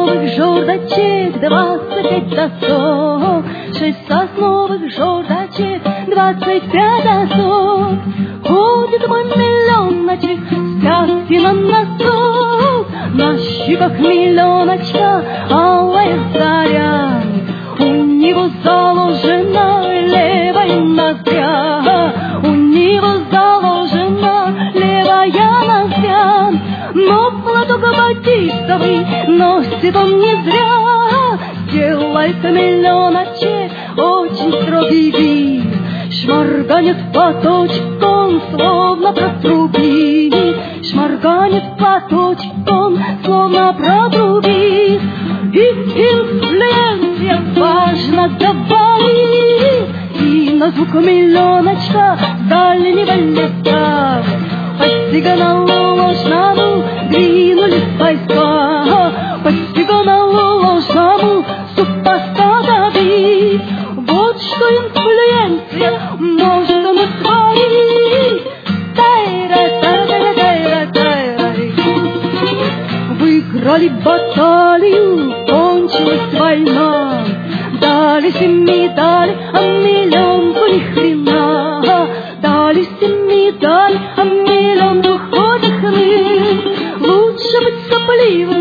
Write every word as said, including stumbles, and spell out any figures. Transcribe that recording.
сосновых жердочек, двадцать пять досок, шесть сосновых жердочек, двадцать пять досок. Ходит мой миллионочек с пятки на носок, на щеках миллионочка алая заря. У него заложена левая ноздря, у него заложена левая ноздря. Но платок батистовый носит он не зря. Делает миллионочек очень строгий вид, шморганит платочек он, словно протрубит, шморганит платочек он, словно протрубит. И инфлюенция важно говорит, и на звук миллионочка с дальнего леса по сигналу ложному двинулись войска, по сигналу ложному супостата бить. Вот что инфлюенция может натворить. Выиграли баталию, кончилась война, дали им медаль, а миллионку ни хрена. Дали им медаль, а миллионку хоть хрен. Лучше быть сопливым,